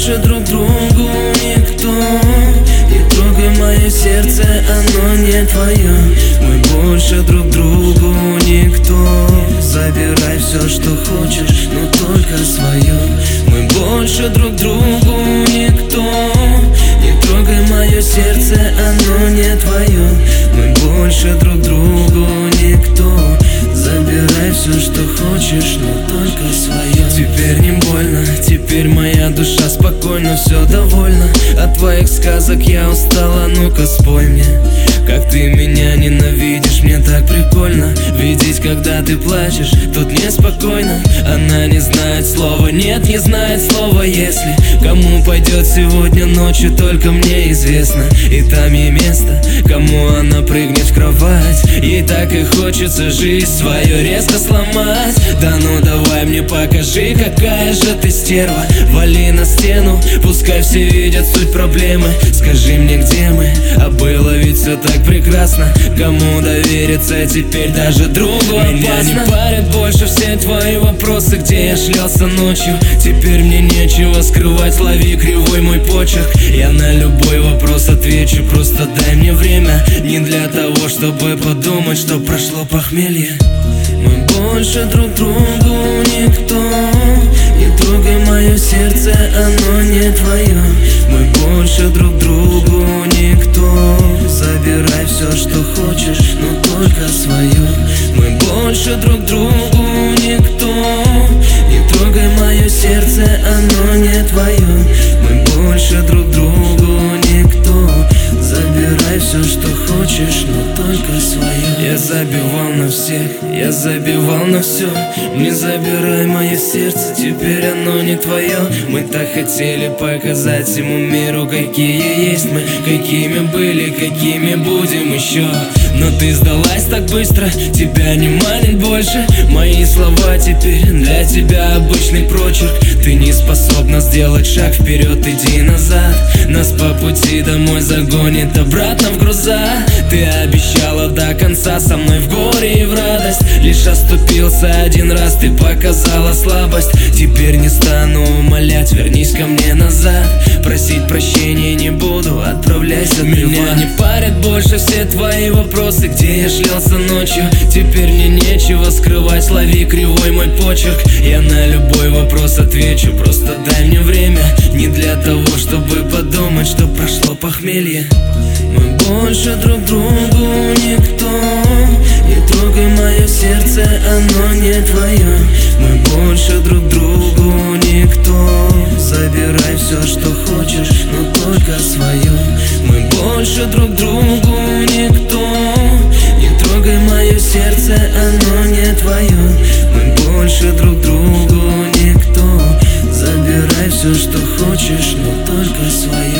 больше друг другу никто. Не трогай мое сердце, оно не твое. Мы больше друг другу никто. Забирай все, что хочешь, но только свое. Мы больше друг другу никто. Не трогай мое сердце, оно не твое. Мы больше друг другу никто. Забирай все, что хочешь, но только свое. Теперь не больно, теперь моя душа спокойна, все довольна. От твоих сказок я устала, ну-ка спой мне. Как ты меня ненавидишь, мне так прикольно видеть, когда ты плачешь, тут неспокойно. Она не знает слова, нет, не знает слова если. Кому пойдет сегодня ночью, только мне известно. И там ей место, кому она прыгнет в кровать. Ей так и хочется жизнь свою резко сломать. Да ну давай мне покажи, какая же ты стерва. Вали на стену, пускай все видят суть проблемы. Скажи мне, где мы, а было ведь все так прекрасно. Кому довериться теперь даже другу опасно. Меня не парят больше все твои вопросы, где я шлялся ночью. Теперь мне нечего скрывать, лови кривой мой почерк. Я на любой вопрос отвечу, просто дай мне время. Не для того, чтобы подумать, что прошло похмелье. Мы больше друг другу никто. Не трогай мое сердце, оно не твое. Мы больше друг другу никто. Забирай все, что хочешь, но только свое. Мы больше друг другу никто. Не трогай мое сердце, оно не твое. Мы больше друг другу никто. Забирай все, что хочешь, но только свое. Я забивал на всех, я забивал на все. Не забирай мое сердце, теперь оно не твое. Мы так хотели показать всему миру, какие есть мы, какими были, какими будем еще. Но ты сдалась так быстро, тебя не манит больше. Мои слова теперь для тебя обычный прочерк. Ты не способна сделать шаг вперед, иди назад. Нас по пути домой загонит обратно в груза. Ты обещала до конца со мной в горе и в радость. Лишь оступился один раз, ты показала слабость. Теперь не стану умолять, вернись ко мне назад. Просить прощения не буду, отправляйся. Меня не парят больше все твои вопросы, где я шлялся ночью. Теперь мне нечего скрывать, лови кривой мой почерк. Я на любой вопрос отвечу, просто дай мне время. Не для того, чтобы подумать, что прошло похмелье. Мы больше друг другу никто. Не трогай мое сердце, оно не твое. Мы больше друг другу никто. Забирай все, что хочешь, но только свое. Мы больше друг другу никто. Не трогай мое сердце, оно не твое. Мы больше друг другу никто. Забирай все, что хочешь, но только свое.